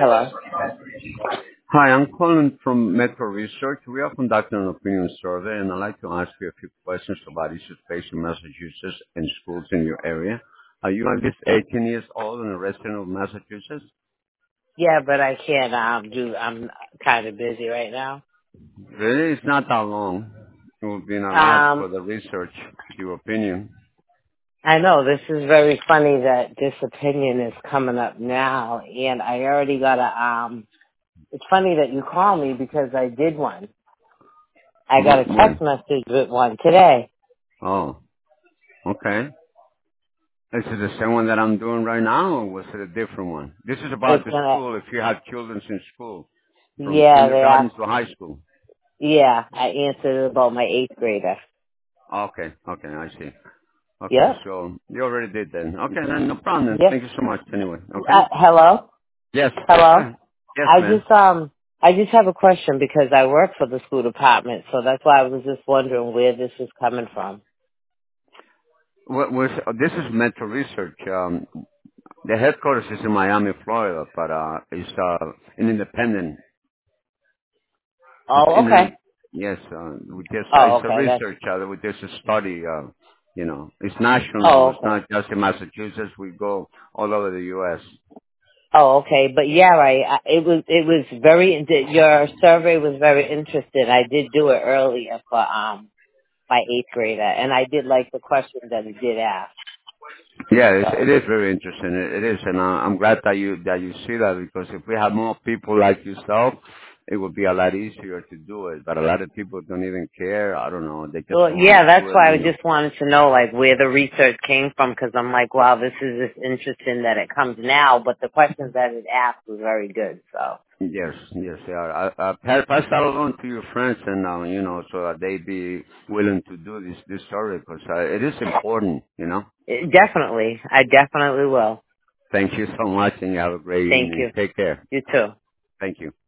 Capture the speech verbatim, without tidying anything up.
Hello. Hi, I'm calling from Metro Research. We are conducting an opinion survey, and I'd like to ask you a few questions about issues facing Massachusetts and schools in your area. Are you at least eighteen years old and a resident of Massachusetts? Yeah, but I can't um do. I'm kind of busy right now. Really? It's not that long. It would be a lot Um, for the research, your opinion. I know this is very funny that this opinion is coming up now, and I already got a um. It's funny that you call me because I did one. I got a Wh- text When? message with one today. Oh, okay. Is it the same one that I'm doing right now, or was it a different one? This is It's about the gonna. school, if you have children in school, from Yeah, they kindergarten asked. to high school. Yeah, I answered about my eighth grader. Okay, okay, I see. Okay, Yep. so you already did then. Okay, then no problem. Then. Yep. Thank you so much. Anyway, okay. Uh, hello. Yes, yes, Hello. ma'am. Yes, I ma'am. just um I just have a question because I work for the school department, so that's why I was just wondering where this is coming from. What was this is Metro Research. Um, the headquarters is in Miami, Florida, but uh, it's uh, an independent. It's Oh, in okay. an, yes, uh, with this uh, Oh, it's a okay. That's research. Uh, with this study. Uh, you know, it's national. oh, It's okay. not just in Massachusetts. We go all over the U S. Oh, okay. But yeah, right. I, it was it was very your survey was very interesting. I did do it earlier for um my eighth grader, and I did like the question that it did ask. Yeah, it's, So it is very interesting. It, it is, and uh, I'm glad that you that you see that because if we had more people like yourself, it would be a lot easier to do it. But a lot of people don't even care. I don't know. They just well, don't want yeah, to that's do it. why I You know. just wanted to know like where the research came from because I'm like, wow, this is just interesting that it comes now, but the questions that it asked was very good. So Yes, yes, they are. I, I, pass pass that along to your friends, and uh, you know, so that they be willing to do this this survey because uh, it is important. You know. eh, definitely, I definitely will. Thank you so much, and you have a great Thank evening. you. Take care. You too. Thank you.